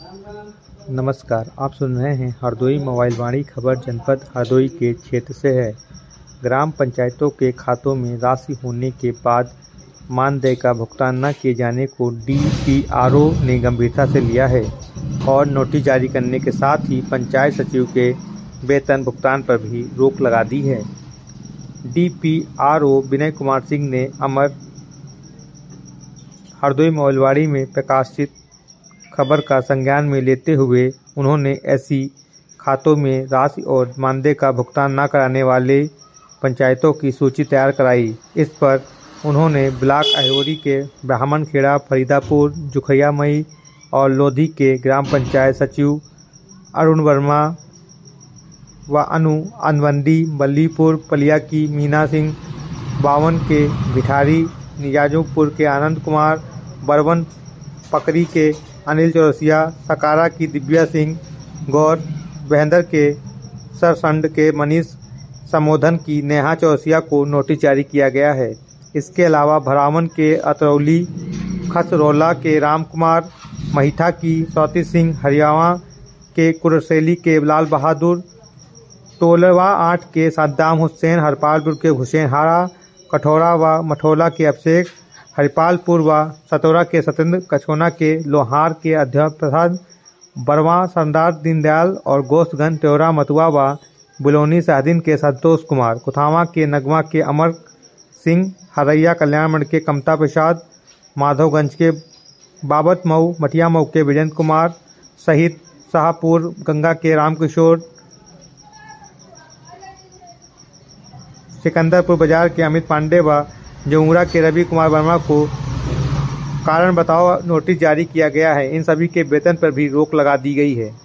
नमस्कार, आप सुन रहे हैं हरदोई मोबाइल वाणी खबर। जनपद हरदोई के क्षेत्र से है। ग्राम पंचायतों के खातों में राशि होने के बाद मानदेय का भुगतान न किए जाने को डीपीआरओ ने गंभीरता से लिया है और नोटिस जारी करने के साथ ही पंचायत सचिव के वेतन भुगतान पर भी रोक लगा दी है। डीपीआरओ विनय कुमार सिंह ने अमर हरदोई मोबाइलवाड़ी में प्रकाशित खबर का संज्ञान में लेते हुए उन्होंने ऐसी खातों में राशि और मानदेय का भुगतान न कराने वाले पंचायतों की सूची तैयार कराई। इस पर उन्होंने ब्लॉक अहिरोरी के ब्राह्मणखेड़ा, फरीदापुर, जुखैयामई और लोधी के ग्राम पंचायत सचिव अरुण वर्मा व अनु अनवंडी, बल्लीपुर पलिया की मीना सिंह, बावन के भिठारी, निजामुपुर के आनंद कुमार, बरवन पकरी के अनिल चौरसिया, सकारा की दिव्या सिंह गौर, बहेंदर के सरसंड के मनीष समोधन की नेहा चौरसिया को नोटिस जारी किया गया है। इसके अलावा भरावन के अतरौली, खसरौला के राम कुमार, महिठा की सौती सिंह, हरियाणा के कुरसेली के लाल बहादुर, टोलवा 8 के सद्दाम हुसैन, हरपालपुर के हुसैन हारा, कठौरा व मठौला के अभिषेक, हरिपालपुर व सतौरा के सत्येंद्र, कछोना के लोहार के अध्यक्ष प्रसाद, बरवा सरदार दीनदयाल और गोश्तगंज त्योरा मतुआ व बुलौनी शाहदीन के संतोष कुमार, कुथावा के नगमा के अमर सिंह, हरैया कल्याण मंडल के कमता प्रसाद, माधवगंज के बाबत मऊ, मटिया मऊ के विजेंद्र कुमार सहित शाहपुर गंगा के रामकिशोर, सिकंदरपुर बाजार के अमित पांडे व जमुरा के रवि कुमार वर्मा को कारण बताओ नोटिस जारी किया गया है। इन सभी के वेतन पर भी रोक लगा दी गई है।